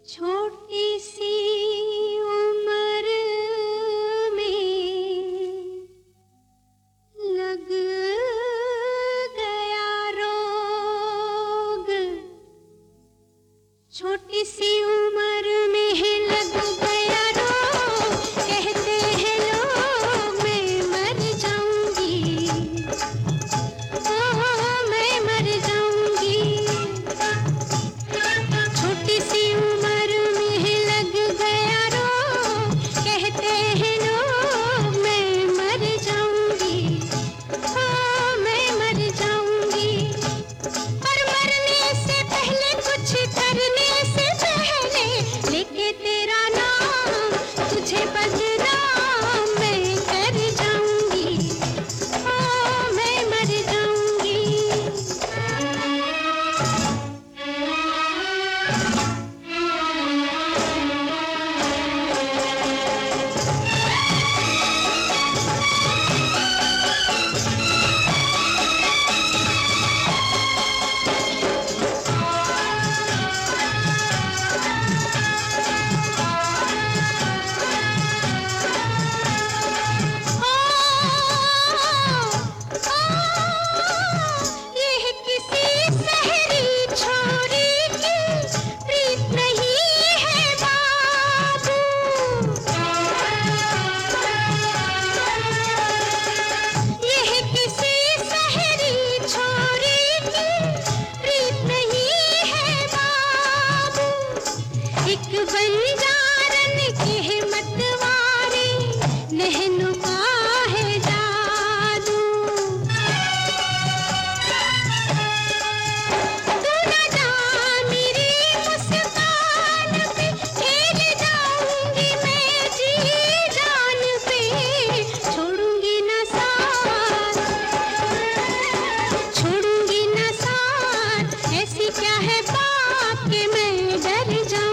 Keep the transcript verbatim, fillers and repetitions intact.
छोटी सी उम्र में लग गया रोग, छोटी सी उम्र में लग गया रोग, कहते हैं लोग मैं मर जाऊंगी, ओह मैं मर जाऊंगी। छोटी सी उम्र में लग गया रोग, कहते हैं लोग मैं मर जाऊंगी, ओह मैं मर जाऊंगी। पर मरने से पहले कुछ करने से पहले लेके तेरा नाम तुझे बदनाम मैं कर जाऊंगी, ओह मैं मर जाऊंगी। यह किसी शहरी छोरी की प्रीत नहीं है बाबू, यह किसी शहरी छोरी की प्रीत नहीं है बाबू। एक बंजारन के मतवारे नहनों का है जादू, तू न जा मेरी मुस्कान पे, खेल जाऊंगी मैं जी जान पे, छोड़ूंगी न साथ, छोड़ूंगी न साथ, ऐसी क्या है बात कि मैं डर जाऊं।